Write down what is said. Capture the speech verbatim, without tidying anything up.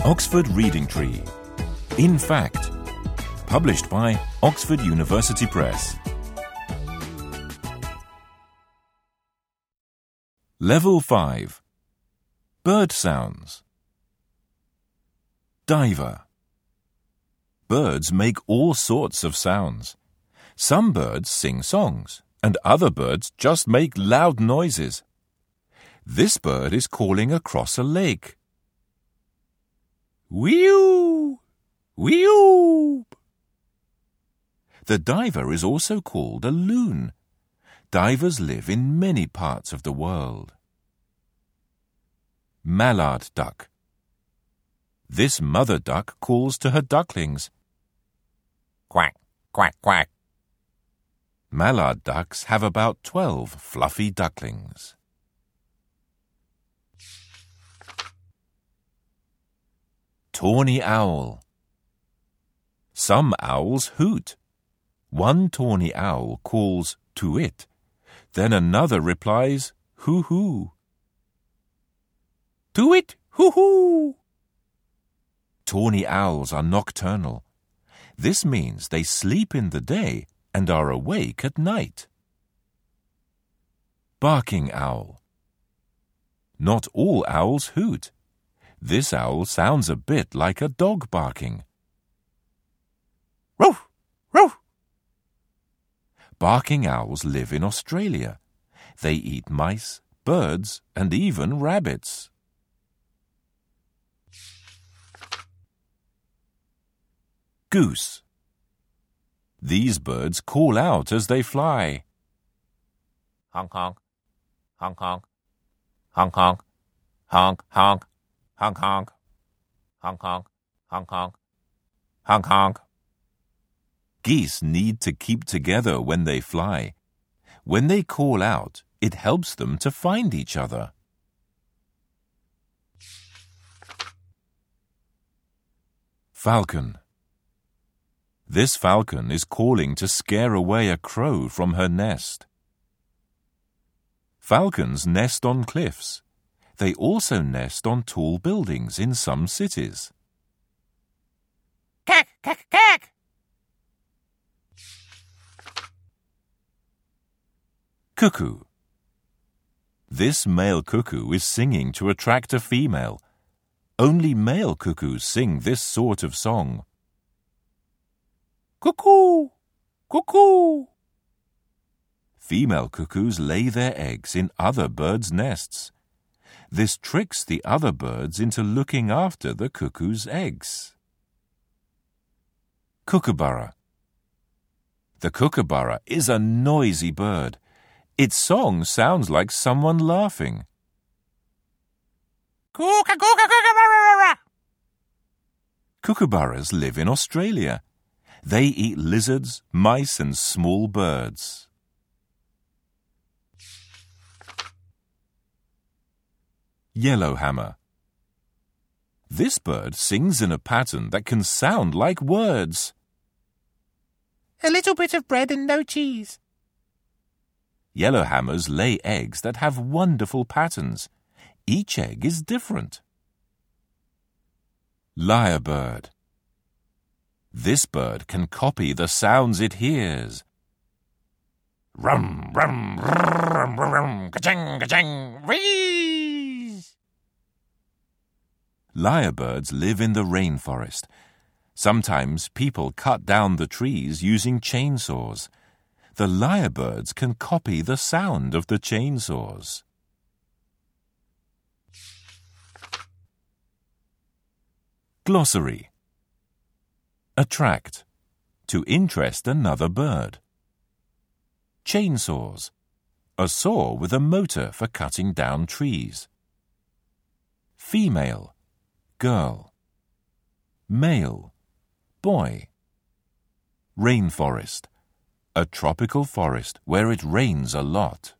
Oxford Reading Tree. In Fact. Published by Oxford University Press. Level five. Bird sounds. Diver. Birds make all sorts of sounds. Some birds sing songs, and other birds just make loud noises. This bird is calling across a lake. Wee-oo! Wee-oo! The diver is also called a loon. Divers live in many parts of the world. Mallard duck. This mother duck calls to her ducklings. Quack, quack, quack. Mallard ducks have about twelve fluffy ducklings. Tawny owl. Some owls hoot. One tawny owl calls to it. Then another replies, hoo-hoo. To it, hoo-hoo. Tawny owls are nocturnal. This means they sleep in the day and are awake at night. Barking owl. Not all owls hoot. This owl sounds a bit like a dog barking. Roof! Roof! Barking owls live in Australia. They eat mice, birds, and even rabbits. Goose. These birds call out as they fly. Honk honk, honk honk, honk honk, honk honk, honk honk, honk honk, honk honk, honk honk. Geese need to keep together when they fly. When they call out, it helps them to find each other. Falcon. This falcon is calling to scare away a crow from her nest. Falcons nest on cliffs. They also nest on tall buildings in some cities. Cack, cack, cack! Cuckoo. This male cuckoo is singing to attract a female. Only male cuckoos sing this sort of song. Cuckoo! Cuckoo! Female cuckoos lay their eggs in other birds' nests. This tricks the other birds into looking after the cuckoo's eggs. Kookaburra. The kookaburra is a noisy bird. Its song sounds like someone laughing. Kookaburra! Kookaburras live in Australia. They eat lizards, mice, and small birds. Yellowhammer. This bird sings in a pattern that can sound like words. A little bit of bread and no cheese. Yellowhammers lay eggs that have wonderful patterns. Each egg is different. Lyrebird. This bird can copy the sounds it hears. Rum, rum, rum, rum, ka-ching, ka-ching, wheeze. Lyrebirds live in the rainforest. Sometimes people cut down the trees using chainsaws. The lyrebirds can copy the sound of the chainsaws. Glossary. Attract. To interest another bird. Chainsaws. A saw with a motor for cutting down trees. Female. Girl. Male. Boy. Rainforest. A tropical forest where it rains a lot.